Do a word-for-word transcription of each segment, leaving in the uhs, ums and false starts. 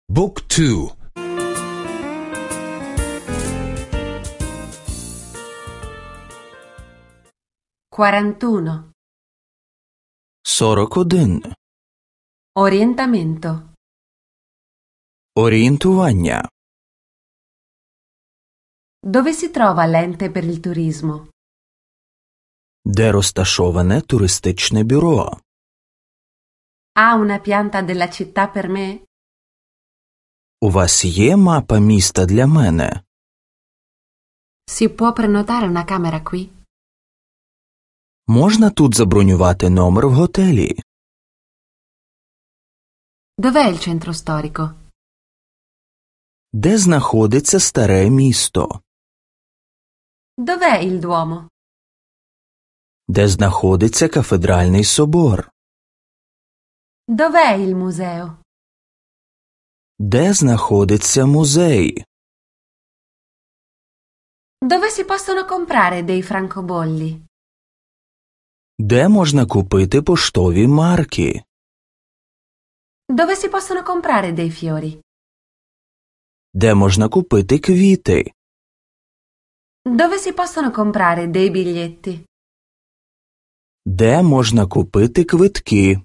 บุ๊กทู quarantuno сорок один Orientamento Орієнтування. Dove si trova l'ente per il turismo? Де розташоване туристичне бюро? Ha una pianta della città per me? У вас є мапа міста для мене? Si può prenotare una camera qui? Можна тут забронювати номер в готелі? Dov'è il centro storico? Де знаходиться старе місто? Dov'è il Duomo? Де знаходиться кафедральний собор? Dov'è il museo? Де знаходиться музей? Dove si possono comprare dei francobolli? Де можна купити поштові марки? Dove si possono comprare dei fiori? Де можна купити квіти? Dove si possono comprare dei biglietti? Де можна купити квитки?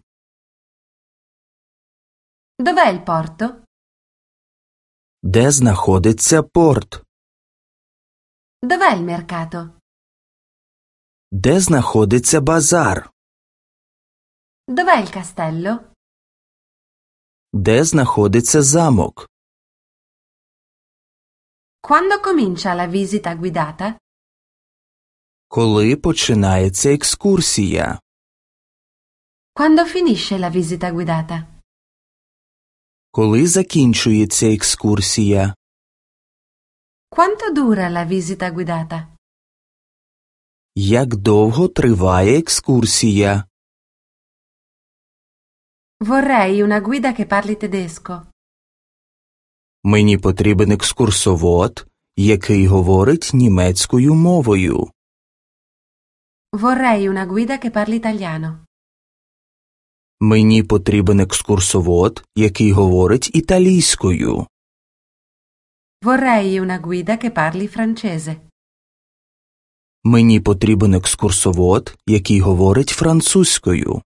Dov'è il porto? Де знаходиться порт? Dov'è il mercato? Де знаходиться базар? Dov'è il castello? Де знаходиться замок? Quando comincia la visita guidata? Коли починається екскурсія? Quando finisce la visita guidata? Коли закінчується екскурсія? Quanto dura la visita guidata? Як довго триває екскурсія? Vorrei una guida che parli tedesco. Мені потрібен екскурсовод, який говорить німецькою мовою. Vorrei una guida che parli italiano. Мені потрібен екскурсовод, який говорить італійською. Vorrei una guida che parli francese. Мені потрібен екскурсовод, який говорить французькою.